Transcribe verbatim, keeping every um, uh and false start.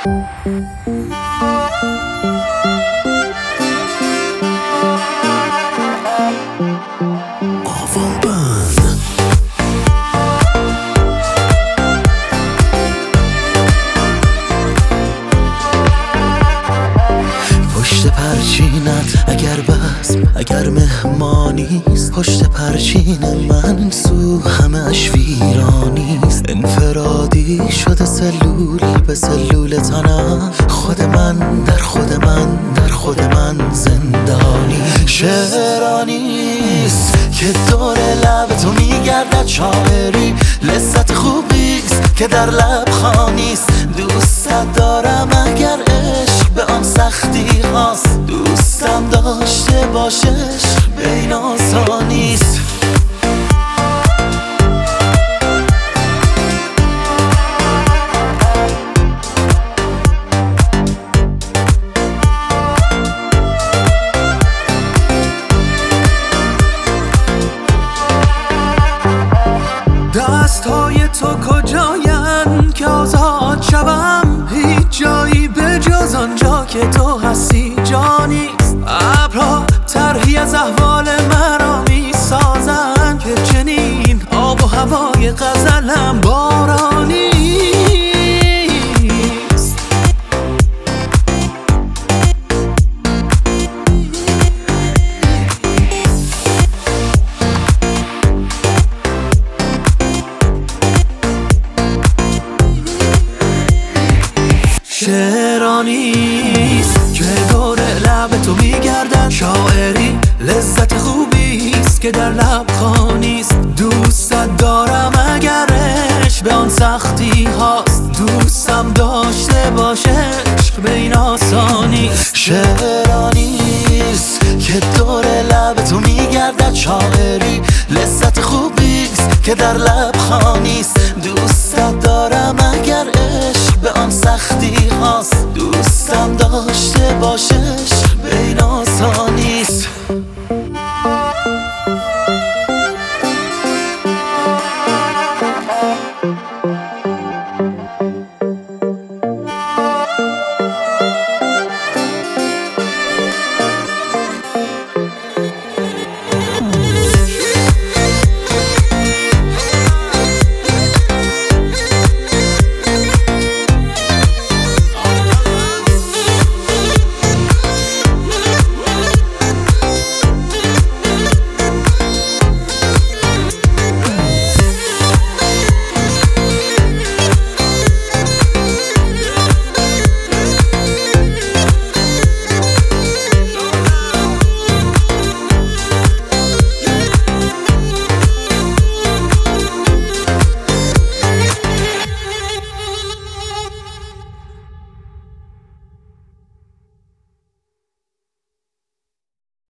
پشت پرچینت اگر بزم اگر مهمانیست، پشت پرچین من سو همه اش ویرانیست. انفرادی شده سلولی به سلول تنم، خود من در خود من در خود من زندانی. شعرانیست که دور لب تو میگردد شاعری، لذت خوبیست که در لب خانیست. دوست دارم اگر عشق به آن سختی هاست، دوستم داشته باشه عشق به این آسانیست. دستهای تو کجاین که آزاد شوم؟ هیچ جایی به جز آنجا که تو هستی جانیست. ابرها طرحی از احوال مرا می سازن که چنین آب و هوای غزلم بارانیست. شعرانیست که دور لب تو میگردد شاعری، لذت خوبیست که در لب خانیست. دوست دارم اگر عشق به آن سختی هاست، دوستم داشته باشه عشق به این آسانیست. شعرانیست که دور لب تو میگردد شاعری، لذت خوبیست که در لب خانیست. دوست دارم اگر عشق به آن سختی هاست، دوستم داشته باشه